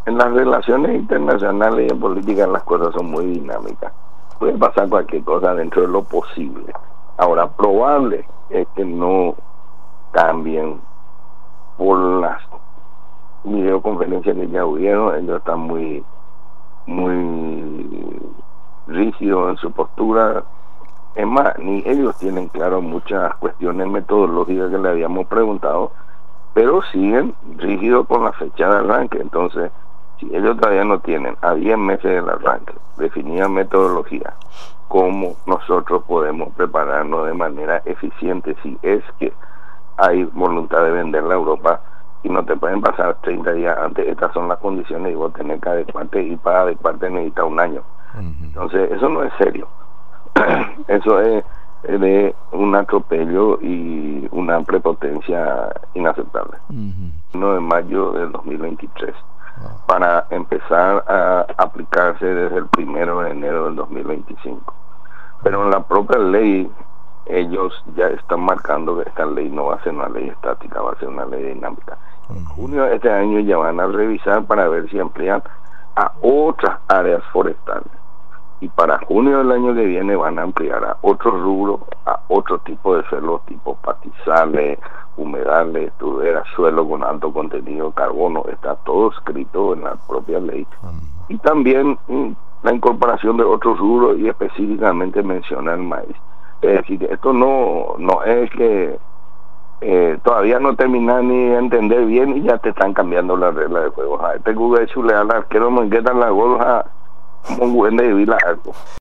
En las relaciones internacionales y en política las cosas son muy dinámicas. Puede pasar cualquier cosa dentro de lo posible. Ahora, probable es que no cambien por las videoconferencias que ya hubieron. Ellos están muy rígidos en su postura. Es más, ni ellos tienen claro muchas cuestiones metodológicas que le habíamos preguntado, pero siguen rígidos con la fecha de arranque. Entonces, si ellos todavía no tienen a 10 meses del arranque definida metodología, ¿cómo nosotros podemos prepararnos de manera eficiente si es que hay voluntad de venderla a Europa y no te pueden pasar 30 días antes? Estas son las condiciones y vos tenés que adecuarte, y para adecuarte necesitas un año. Entonces, eso no es serio. Eso es de un atropello y una prepotencia inaceptable. 1 de mayo del 2023 para empezar a aplicarse desde el 1 de enero del 2025. Pero en la propia ley ellos ya están marcando que esta ley no va a ser una ley estática, va a ser una ley dinámica. En junio de este año ya van a revisar para ver si amplían a otras áreas forestales. Y para junio del año que viene van a ampliar a otros rubros, a otro tipo de suelos, tipo pastizales, humedales, turberas, suelo con alto contenido de carbono. Está todo escrito en la propia ley. Y también la incorporación de otros rubros, y específicamente menciona el maíz. Es decir, esto no es que todavía no terminas ni de entender bien y ya te están cambiando las reglas de juego. Este Google chule al arquero me queda la golja como un buen de vivir algo.